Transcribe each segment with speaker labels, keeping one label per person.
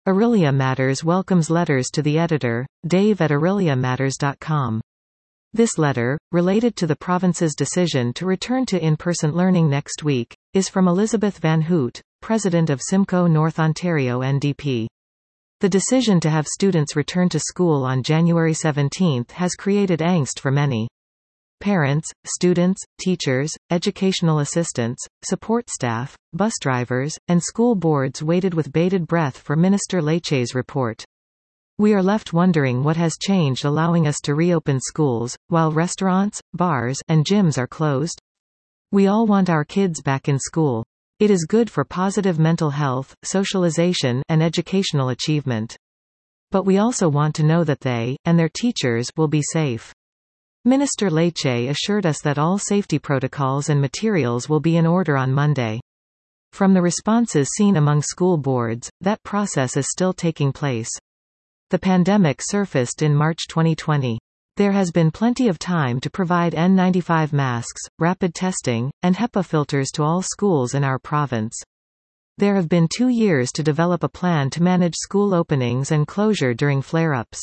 Speaker 1: Orillia Matters welcomes letters to the editor, Dave at orilliamatters.com. This letter, related to the province's decision to return to in-person learning next week, is from Elizabeth Van Hoot, president of Simcoe North Ontario NDP. The decision to have students return to school on January 17 has created angst for many. Parents, students, teachers, educational assistants, support staff, bus drivers, and school boards waited with bated breath for Minister Lecce's report. We are left wondering what has changed allowing us to reopen schools, while restaurants, bars, and gyms are closed. We all want our kids back in school. It is good for positive mental health, socialization, and educational achievement. But we also want to know that they, and their teachers, will be safe. Minister Lecce assured us that all safety protocols and materials will be in order on Monday. From the responses seen among school boards, that process is still taking place. The pandemic surfaced in March 2020. There has been plenty of time to provide N95 masks, rapid testing, and HEPA filters to all schools in our province. There have been 2 years to develop a plan to manage school openings and closure during flare-ups.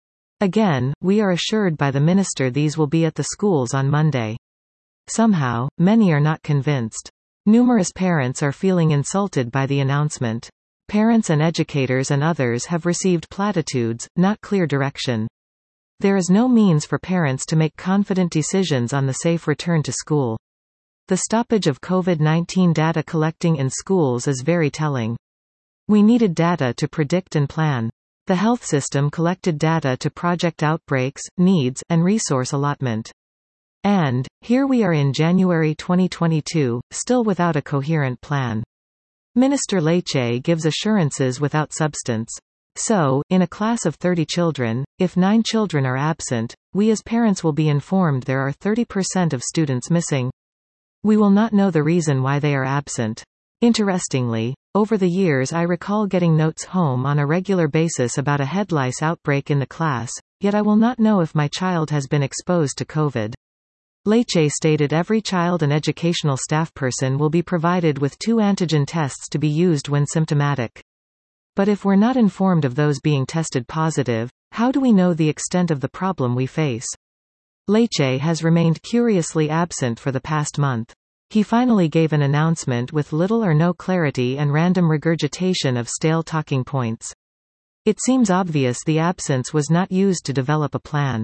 Speaker 1: Again, we are assured by the minister these will be at the schools on Monday. Somehow, many are not convinced. Numerous parents are feeling insulted by the announcement. Parents and educators and others have received platitudes, not clear direction. There is no means for parents to make confident decisions on the safe return to school. The stoppage of COVID-19 data collecting in schools is very telling. We needed data to predict and plan. The health system collected data to project outbreaks, needs, and resource allotment. And, here we are in January 2022, still without a coherent plan. Minister Lecce gives assurances without substance. So, in a class of 30 children, if 9 children are absent, we as parents will be informed there are 30% of students missing. We will not know the reason why they are absent. Interestingly, over the years I recall getting notes home on a regular basis about a head lice outbreak in the class, yet I will not know if my child has been exposed to COVID. Lecce stated every child and educational staff person will be provided with 2 antigen tests to be used when symptomatic. But if we're not informed of those being tested positive, how do we know the extent of the problem we face? Lecce has remained curiously absent for the past month. He finally gave an announcement with little or no clarity and random regurgitation of stale talking points. It seems obvious the absence was not used to develop a plan.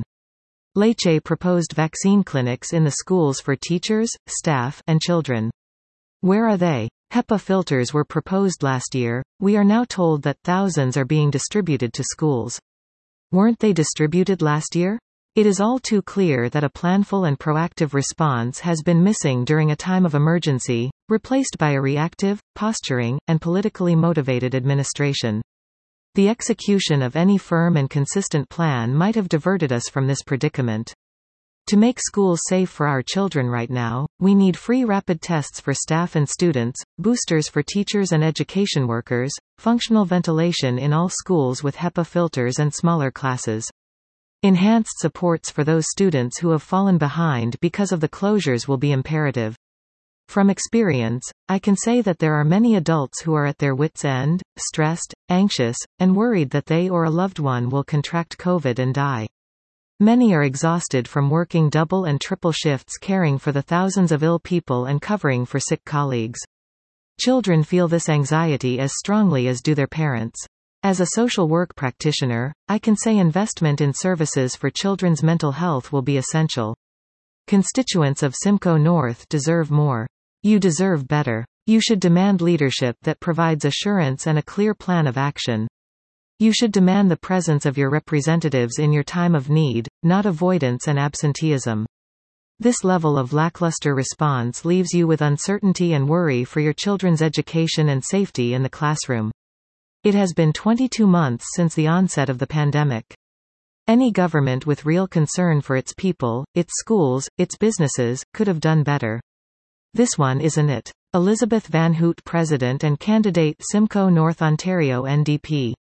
Speaker 1: Lecce proposed vaccine clinics in the schools for teachers, staff, and children. Where are they? HEPA filters were proposed last year. We are now told that thousands are being distributed to schools. Weren't they distributed last year? It is all too clear that a planful and proactive response has been missing during a time of emergency, replaced by a reactive, posturing, and politically motivated administration. The execution of any firm and consistent plan might have diverted us from this predicament. To make schools safe for our children right now, we need free rapid tests for staff and students, boosters for teachers and education workers, functional ventilation in all schools with HEPA filters and smaller classes. Enhanced supports for those students who have fallen behind because of the closures will be imperative. From experience, I can say that there are many adults who are at their wits' end, stressed, anxious, and worried that they or a loved one will contract COVID and die. Many are exhausted from working double and triple shifts caring for the thousands of ill people and covering for sick colleagues. Children feel this anxiety as strongly as do their parents. As a social work practitioner, I can say investment in services for children's mental health will be essential. Constituents of Simcoe North deserve more. You deserve better. You should demand leadership that provides assurance and a clear plan of action. You should demand the presence of your representatives in your time of need, not avoidance and absenteeism. This level of lackluster response leaves you with uncertainty and worry for your children's education and safety in the classroom. It has been 22 months since the onset of the pandemic. Any government with real concern for its people, its schools, its businesses, could have done better. This one isn't it. Elizabeth Van Hoot, President and candidate, Simcoe North Ontario NDP.